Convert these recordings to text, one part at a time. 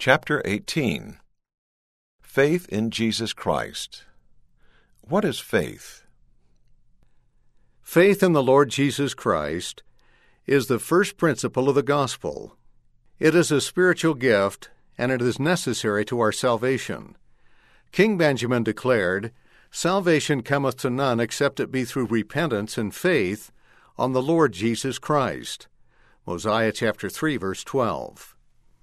Chapter 18. Faith in Jesus Christ. What is faith? Faith in the Lord Jesus Christ is the first principle of the gospel. It is a spiritual gift, and it is necessary to our salvation. King Benjamin declared, "Salvation cometh to none except it be through repentance and faith on the Lord Jesus Christ." Mosiah chapter 3, verse 12.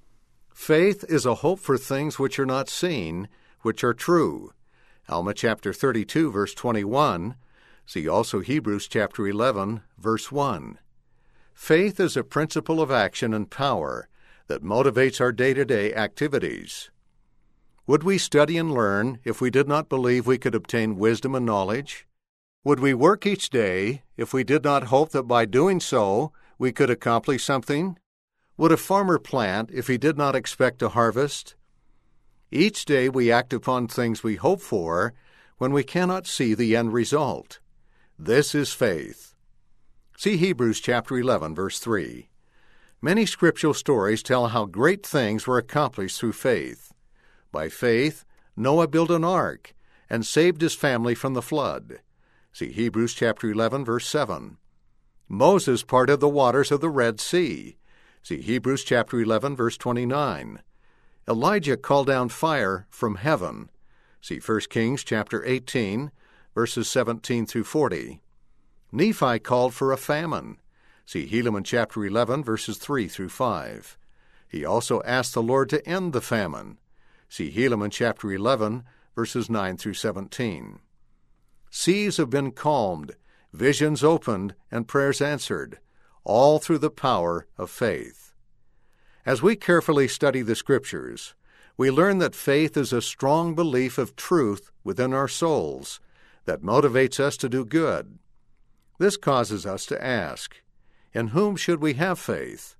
Faith is a hope for things which are not seen, which are true. Alma chapter 32, verse 21. See also Hebrews chapter 11, verse 1. Faith is a principle of action and power that motivates our day-to-day activities. Would we study and learn if we did not believe we could obtain wisdom and knowledge? Would we work each day if we did not hope that by doing so we could accomplish something? Would a farmer plant if he did not expect a harvest? Each day we act upon things we hope for when we cannot see the end result. This is faith. See Hebrews chapter 11, verse 3. Many scriptural stories tell how great things were accomplished through faith. By faith, Noah built an ark and saved his family from the flood. See Hebrews chapter 11, verse 7. Moses parted the waters of the Red Sea. See Hebrews chapter 11, verse 29. Elijah called down fire from heaven. See 1 Kings chapter 18, verses 17 through 40. Nephi called for a famine. See Helaman chapter 11, verses 3 through 5. He also asked the Lord to end the famine. See Helaman chapter 11, verses 9 through 17. Seas have been calmed, visions opened, and prayers answered, all through the power of faith. As we carefully study the Scriptures, we learn that faith is a strong belief of truth within our souls that motivates us to do good. This causes us to ask, in whom should we have faith?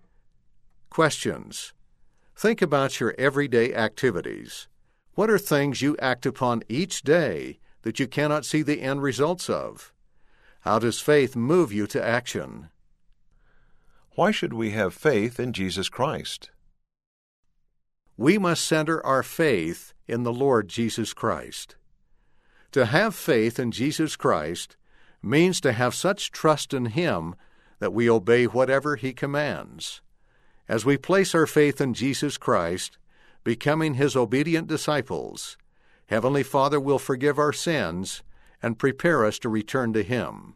Questions. Think about your everyday activities. What are things you act upon each day that you cannot see the end results of? How does faith move you to action? Why should we have faith in Jesus Christ? We must center our faith in the Lord Jesus Christ. To have faith in Jesus Christ means to have such trust in Him that we obey whatever He commands. As we place our faith in Jesus Christ, becoming His obedient disciples, Heavenly Father will forgive our sins and prepare us to return to Him.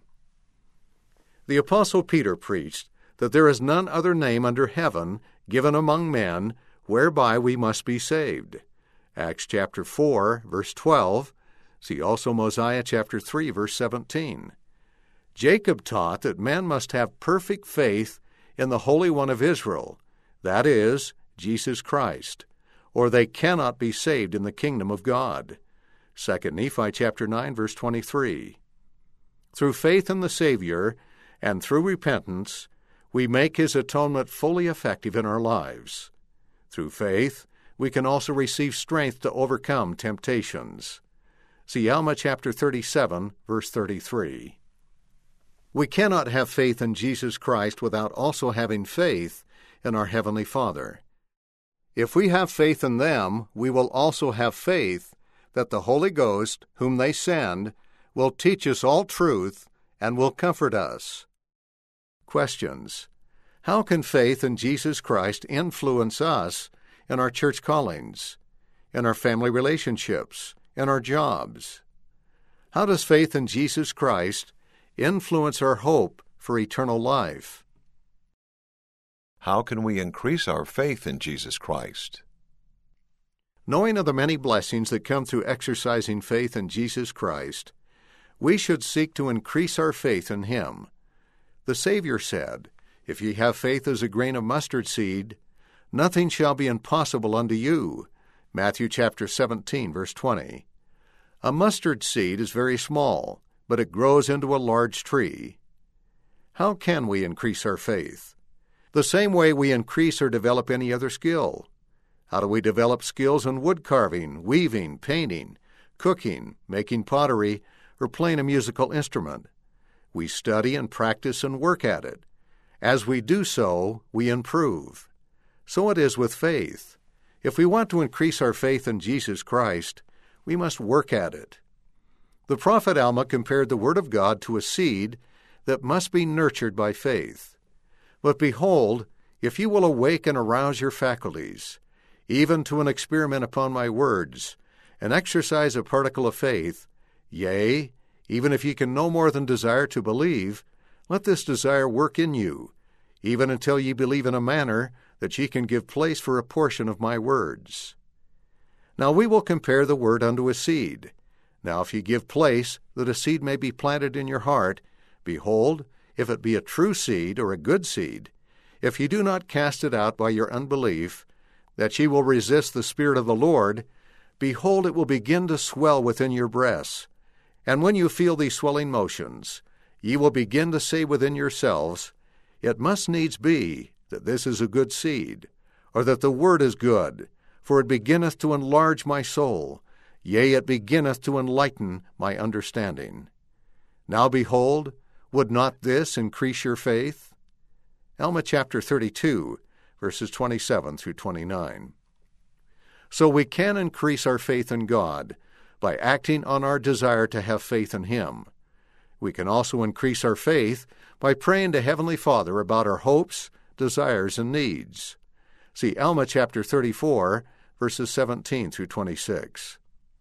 The Apostle Peter preached that there is none other name under heaven given among men whereby we must be saved. Acts chapter 4, verse 12. See also Mosiah chapter 3, verse 17. Jacob taught that man must have perfect faith in the Holy One of Israel, that is, Jesus Christ, or they cannot be saved in the kingdom of God. 2 Nephi chapter 9, verse 23. Through faith in the Savior and through repentance, we make His atonement fully effective in our lives. Through faith, we can also receive strength to overcome temptations. See Alma chapter 37, verse 33. We cannot have faith in Jesus Christ without also having faith in our Heavenly Father. If we have faith in them, we will also have faith that the Holy Ghost, whom they send, will teach us all truth and will comfort us. Questions. How can faith in Jesus Christ influence us in our church callings, in our family relationships, in our jobs? How does faith in Jesus Christ influence our hope for eternal life? How can we increase our faith in Jesus Christ? Knowing of the many blessings that come through exercising faith in Jesus Christ, we should seek to increase our faith in Him. The Savior said, "If ye have faith as a grain of mustard seed, nothing shall be impossible unto you." Matthew chapter 17, verse 20. A mustard seed is very small, but it grows into a large tree. How can we increase our faith? The same way we increase or develop any other skill. How do we develop skills in wood carving, weaving, painting, cooking, making pottery, or playing a musical instrument? We study and practice and work at it. As we do so, we improve. So it is with faith. If we want to increase our faith in Jesus Christ, we must work at it. The prophet Alma compared the Word of God to a seed that must be nurtured by faith. But behold, if you will awake and arouse your faculties, even to an experiment upon my words, and exercise a particle of faith, yea, even if ye can no more than desire to believe, let this desire work in you, even until ye believe in a manner that ye can give place for a portion of my words. Now we will compare the word unto a seed. Now if ye give place that a seed may be planted in your heart, behold, if it be a true seed or a good seed, if ye do not cast it out by your unbelief, that ye will resist the Spirit of the Lord, behold, it will begin to swell within your breasts. And when you feel these swelling motions, ye will begin to say within yourselves, It must needs be that this is a good seed, or that the word is good, for it beginneth to enlarge my soul, yea, it beginneth to enlighten my understanding. Now behold, would not this increase your faith? Alma chapter 32, verses 27 through 29. So we can increase our faith in God by acting on our desire to have faith in Him. We can also increase our faith by praying to Heavenly Father about our hopes, desires, and needs. See Alma chapter 34, verses 17 through 26.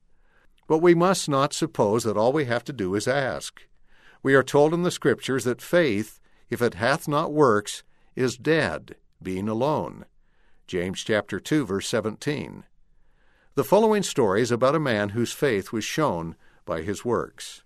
But we must not suppose that all we have to do is ask. We are told in the Scriptures that faith, if it hath not works, is dead, being alone. James chapter 2, verse 17. The following story is about a man whose faith was shown by his works.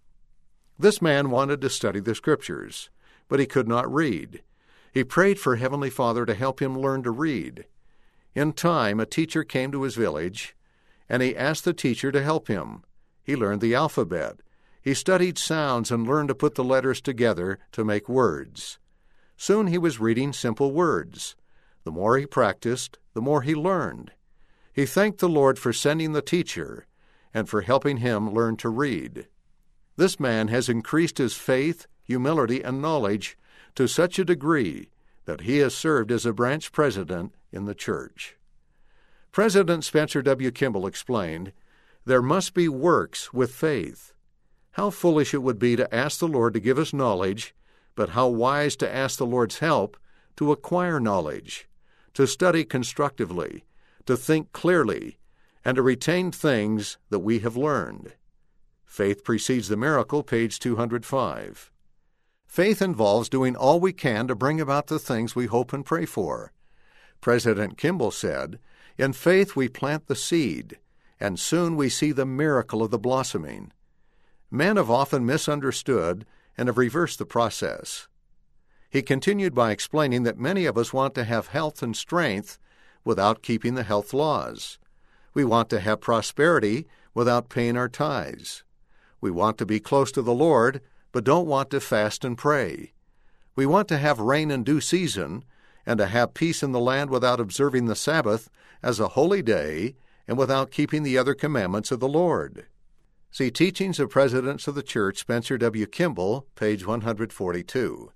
This man wanted to study the Scriptures, but he could not read. He prayed for Heavenly Father to help him learn to read. In time, a teacher came to his village, and he asked the teacher to help him. He learned the alphabet. He studied sounds and learned to put the letters together to make words. Soon he was reading simple words. The more he practiced, the more he learned. He thanked the Lord for sending the teacher and for helping him learn to read. This man has increased his faith, humility, and knowledge to such a degree that he has served as a branch president in the church. President Spencer W. Kimball explained, "There must be works with faith. How foolish it would be to ask the Lord to give us knowledge, but how wise to ask the Lord's help to acquire knowledge, to study constructively, to think clearly, and to retain things that we have learned." Faith Precedes the Miracle, page 205. Faith involves doing all we can to bring about the things we hope and pray for. President Kimball said, "In faith we plant the seed, and soon we see the miracle of the blossoming." Men have often misunderstood and have reversed the process. He continued by explaining that many of us want to have health and strength without keeping the health laws. We want to have prosperity without paying our tithes. We want to be close to the Lord, but don't want to fast and pray. We want to have rain in due season, and to have peace in the land without observing the Sabbath as a holy day and without keeping the other commandments of the Lord. See Teachings of Presidents of the Church, Spencer W. Kimball, page 142.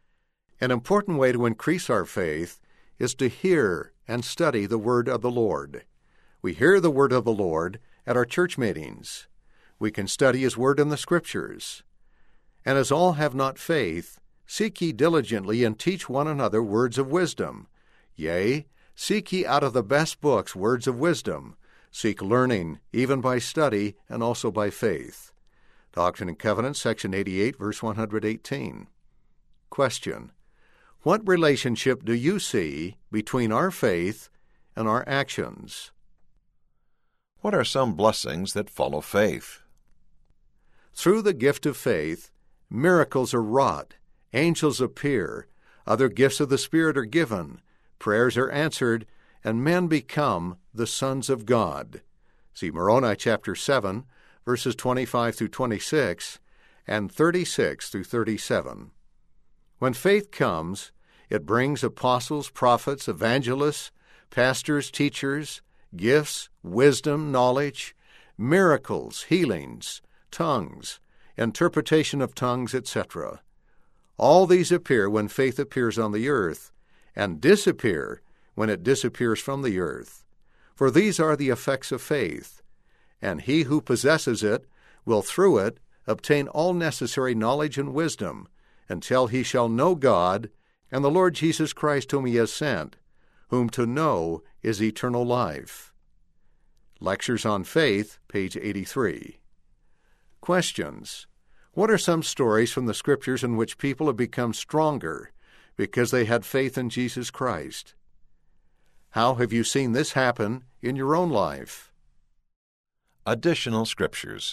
An important way to increase our faith is to hear and study the Word of the Lord. We hear the Word of the Lord at our church meetings. We can study His Word in the Scriptures. And as all have not faith, seek ye diligently and teach one another words of wisdom. Yea, seek ye out of the best books words of wisdom. Seek learning, even by study, and also by faith. Doctrine and Covenants, section 88, verse 118. Question: what relationship do you see between our faith and our actions? What are some blessings that follow faith? Through the gift of faith, miracles are wrought, angels appear, other gifts of the Spirit are given, prayers are answered, and men become the sons of God. See Moroni chapter 7, verses 25 through 26, and 36 through 37. When faith comes, it brings apostles, prophets, evangelists, pastors, teachers, gifts, wisdom, knowledge, miracles, healings, tongues, interpretation of tongues, etc. All these appear when faith appears on the earth, and disappear when it disappears from the earth. For these are the effects of faith, and he who possesses it will through it obtain all necessary knowledge and wisdom, until he shall know God and the Lord Jesus Christ whom he has sent, whom to know is eternal life. Lectures on Faith, page 83. Questions. What are some stories from the Scriptures in which people have become stronger because they had faith in Jesus Christ? How have you seen this happen in your own life? Additional Scriptures.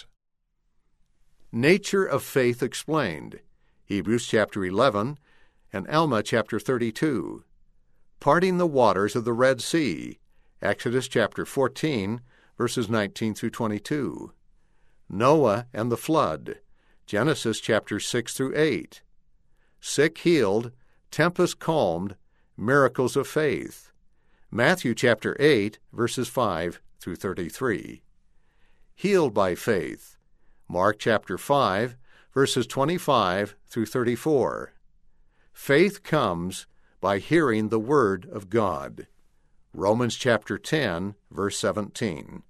Nature of faith explained. Hebrews chapter 11 and Alma chapter 32. Parting the waters of the Red Sea. Exodus chapter 14, verses 19 through 22. Noah and the flood. Genesis chapter 6 through 8. Sick healed, tempest calmed, miracles of faith. Matthew chapter 8, verses 5 through 33. Healed by faith. Mark chapter 5, verses 25 through 34. Faith comes by hearing the Word of God. Romans chapter 10, verse 17.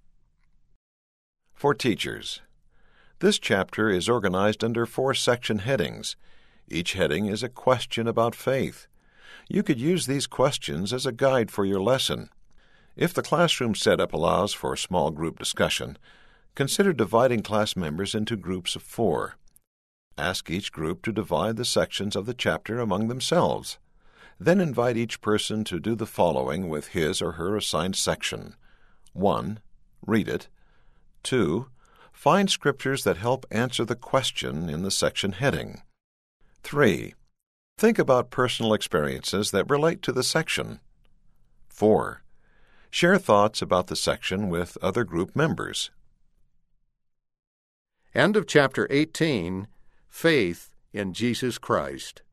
For teachers. This chapter is organized under 4 section headings. Each heading is a question about faith. You could use these questions as a guide for your lesson. If the classroom setup allows for small group discussion, consider dividing class members into groups of 4. Ask each group to divide the sections of the chapter among themselves. Then invite each person to do the following with his or her assigned section. 1. Read it. 2. Find scriptures that help answer the question in the section heading. 3. Think about personal experiences that relate to the section. 4. Share thoughts about the section with other group members. End of chapter 18, Faith in Jesus Christ.